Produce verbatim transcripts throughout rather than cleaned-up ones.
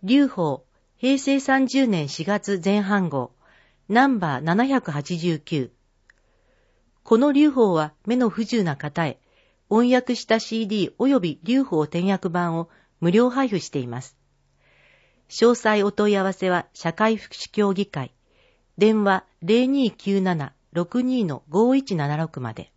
劉邦、へいせいさんじゅうねんしがつぜん半号、ナンバーななひゃくはちじゅうきゅう。この劉邦は目の不自由な方へ、音訳した シーディー および劉邦転訳版を無料配布しています。詳細お問い合わせは社会福祉協議会、電話 ゼロにーきゅうなな ろくにー のごーいちななろく まで。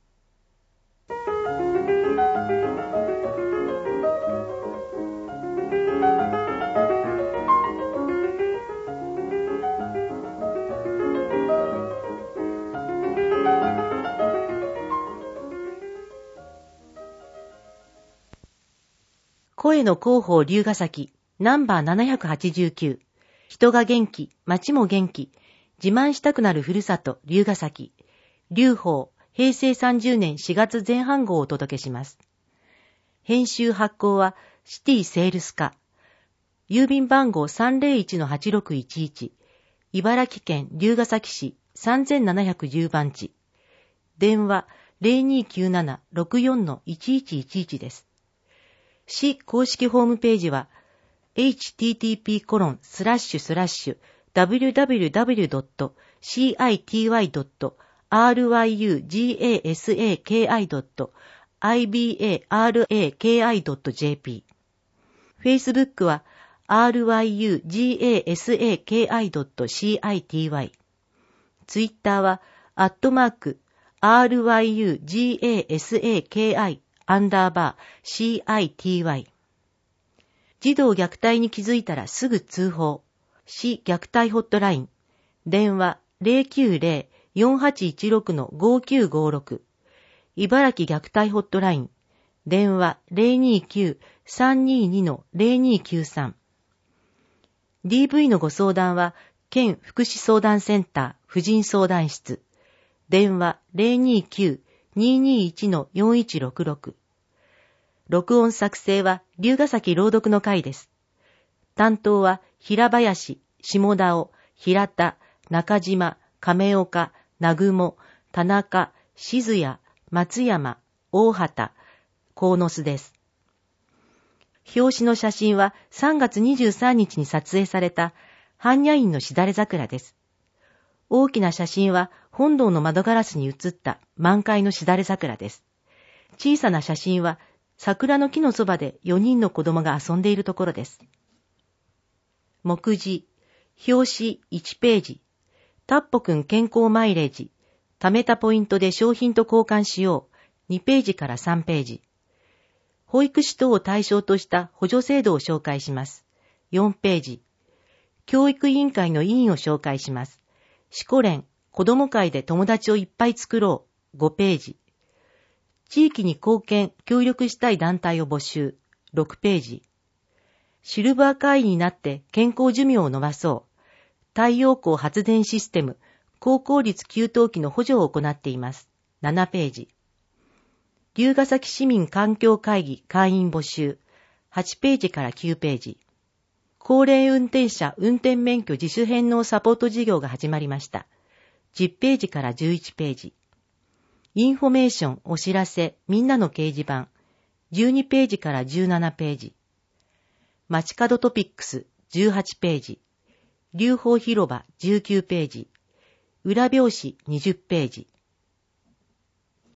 声の広報龍ヶ崎、ナンバーななひゃくはちじゅうきゅう。人が元気、街も元気、自慢したくなるふるさと龍ヶ崎。劉邦、へいせいさんじゅうねんしがつぜん半号をお届けします。編集発行はシティセールス課。郵便番号 さんぜろいちのはちろくいちいち。茨城県龍ヶ崎市さんぜんななひゃくじゅう番地。電話 ゼロにーきゅうなな ろくよんのいちいちいちいち です。市公式ホームページは エイチティーティーピーコロンスラッシュスラッシュダブリューダブリューダブリュードットシーアイティーワイドットアールワイユージーエーエスエーケーアイドットアイビーエーアールエーケーアイドットジェーピー。Facebook は アールワイユージーエーエスエーケーアイドットシーアイティーワイ。Twitter はアットマーク アールワイユージーエーエスエーケーアイアンダーバー シーアイティーワイ。児童虐待に気づいたらすぐ通報。市虐待ホットライン。電話 ゼロきゅうゼロ よんはちいちろくのごきゅうごろく。茨城虐待ホットライン。電話 ゼロにーきゅう さんにーにのゼロにーきゅうさん。ディーブイ のご相談は県福祉相談センター婦人相談室。電話 ゼロにーきゅう にーにーいちのよんいちろくろく。録音作成は龍ヶ崎朗読の会です。担当は平林、下田尾、平田、中島、亀岡、南雲、田中、静谷、松山、大畑、鴻巣です。表紙の写真はさんがつにじゅうさんにちに撮影された般若院のしだれ桜です。大きな写真は本堂の窓ガラスに映った満開のしだれ桜です。小さな写真は桜の木のそばでよにんの子供が遊んでいるところです。目次、表紙いちページ、タッポくん健康マイレージ、貯めたポイントで商品と交換しよう、にページからさんページ。保育士等を対象とした補助制度を紹介します。よんページ。教育委員会の委員を紹介します。しこ連、子ども会で友達をいっぱい作ろう、ごページ。地域に貢献、協力したい団体を募集、ろくページ。シルバー会員になって健康寿命を伸ばそう。太陽光発電システム、高効率給湯器の補助を行っています。ななページ。龍ヶ崎市民環境会議会員募集、はちページからきゅうページ。高齢運転者運転免許自主返納サポート事業が始まりました。じゅうページからじゅういちページ。インフォメーション、お知らせ、みんなの掲示板、じゅうにページからじゅうななページ。街角トピックス、じゅうはちページ。劉邦広場、じゅうきゅうページ。裏表紙、にじゅうページ。